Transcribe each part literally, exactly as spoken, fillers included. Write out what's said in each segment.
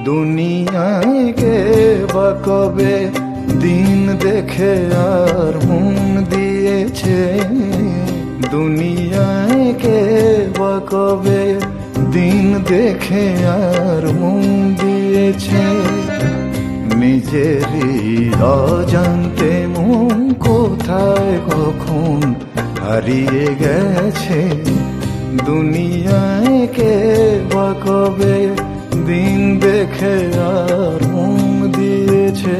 দুনিয়ায় কে বা কবে দিন দেখে আর মন দিয়েছে, দুনিয়ায় কে বা কবে দিন দেখে আর মন দিয়েছে। নিজেরই অজান্তে মন কোথায় কখন হারিয়ে গেছে, দুনিয়ায় কে বা কবে দিন দেখে আর মন দিয়েছে।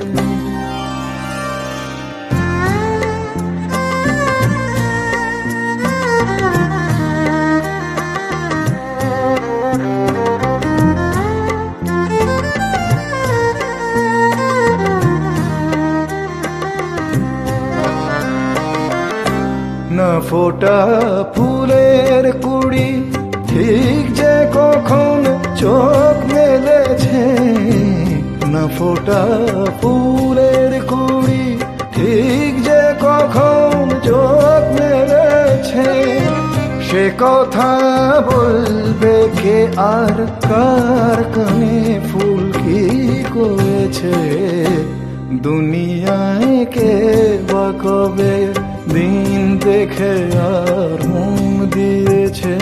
না ফোটা ফুলের কুড়ি ঠিক যে কখন চোখ মেলেছে, না ফোটা ফুলের কুড়ি ঠিক যে কখন চোখ মেলেছে। সে কথা বলবে কে আর কার কানে ফুল কি করেছে, দুনিয়ায় কে বা কবে দিন দেখে আর মন দিয়েছে।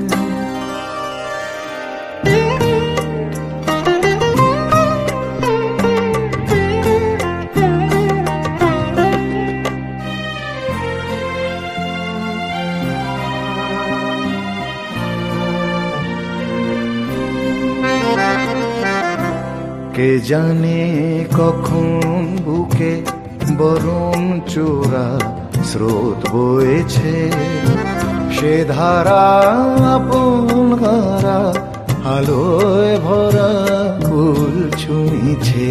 কে জানে কখন বুকে বরং চোরা স্রোত বয়েছে, সে ধারা আপন হারা আলোয় ভরা কুল ছুঁইছে।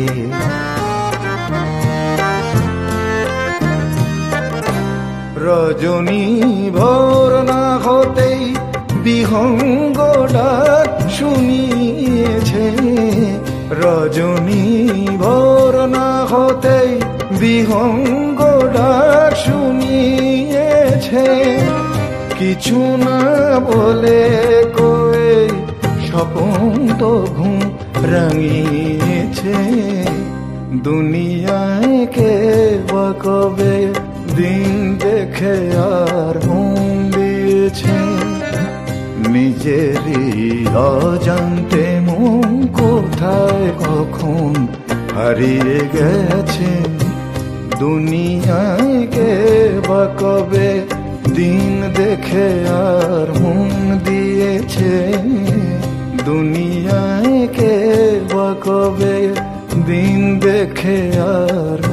রজনী ভোর না হতেই বিহঙ্গ ডাক শুনিয়েছে, রজনী ভোর না হতেই বিহঙ্গ ডাক শুনিয়েছে। কিছু না বলে কয়ে স্বপন তো ঘুম রাঙিয়েছে, দুনিয়ায় কে বা কবে দিন দেখে আর মন দিয়েছে। নিজেরই অজান্তে মন কোথায় কখন হারিয়ে গেছে, দুনিয়ায় কে বা কবে দিন দেখে আর মন দিয়েছে, দুনিয়ায় কে বা কবে দিন দেখে আর